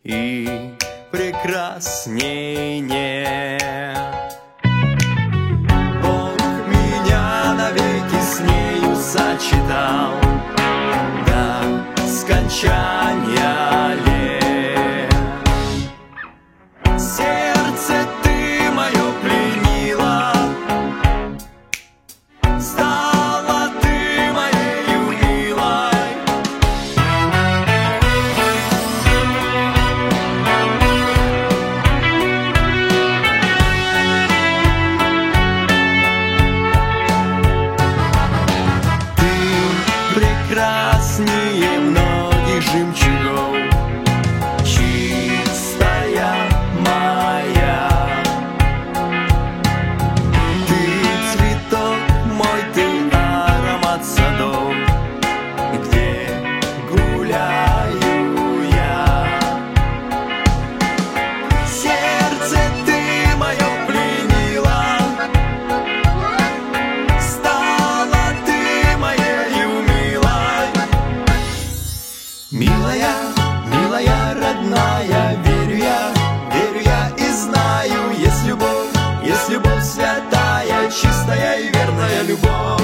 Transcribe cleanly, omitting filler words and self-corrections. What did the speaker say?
и прекрасней нет. Бог меня навеки с нею сочетал до скончания лет. Сердце ты мое пленила, стала ты моею милой. Ты прекраснее многих жемчугов, чистая моя. Ты цветок мой, ты аромат садов, где гуляю я. Сердце ты мое пленила, стала ты моею милой. Милая, милая, родная, верю я и знаю, есть любовь святая, чистая и верная любовь.